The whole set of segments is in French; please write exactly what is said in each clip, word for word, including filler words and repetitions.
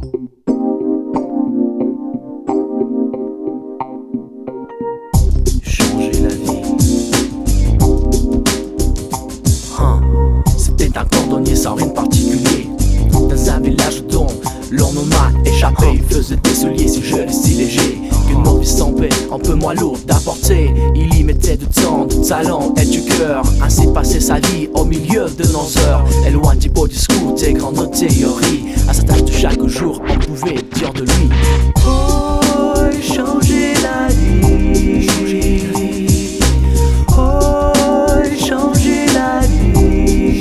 Changer la vie. Hein. C'était un cordonnier sans rien de particulier, dans un village dont l'ornement échappé. Il faisait des souliers si jeunes et si légers que nos vies semblaient un peu moins lourdes à porter. Il y mettait du temps, du talent et du cœur. Ainsi passait sa vie au milieu de nos heures, éloigné du beau discours, des grandes théories. À sa tâche de chaque jour, on pouvait dire de lui: oh, changer la vie. Oh, changer la vie.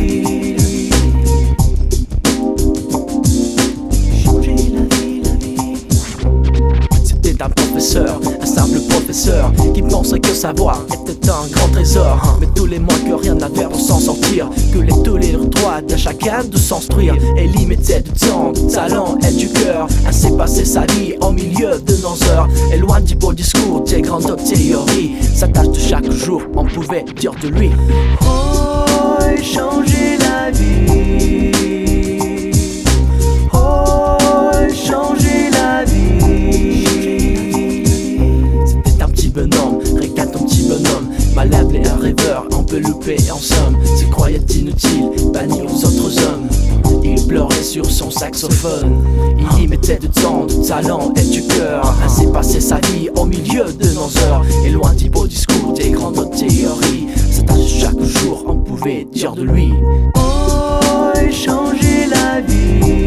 Changer la vie, la vie. C'était un professeur, un simple professeur, qui pensait que savoir était un grand trésor. Mais tous les mois que rien n'avait pour s'en sortir, que les tous les droits de chacun de s'instruire. Et il mettait du temps, du talent et du cœur. Ainsi passait sa vie au milieu de nos heures, et loin du beau discours, des grandes théories. Sa tâche de chaque jour, on pouvait dire de lui: oh, changer la vie. Oh, changer la vie. C'était un petit bonhomme, regarde ton petit bonhomme, malade et un rêveur, un peu loupé en somme. Se croyait inutile, banni aux autres hommes. Il pleurait sur son saxophone. Il y mettait du temps, du talent et du cœur. Ainsi passait sa vie au milieu de nos heures, et loin du beau discours, des grandes théories. Sa tâche chaque jour, on pouvait dire de lui: oh, changer la vie.